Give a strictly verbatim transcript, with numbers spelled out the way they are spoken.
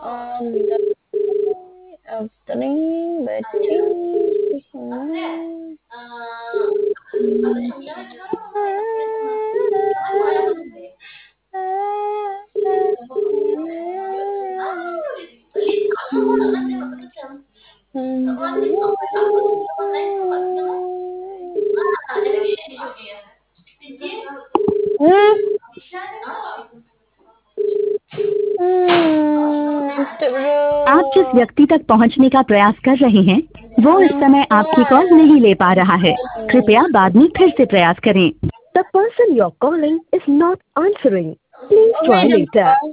Afternoon बैठी आप जिस व्यक्ति तक पहुंचने का प्रयास कर रहे हैं वो इस समय आपकी कॉल नहीं ले पा रहा है। कृपया बाद में फिर से प्रयास करें। The person you're calling is not answering. Please try later.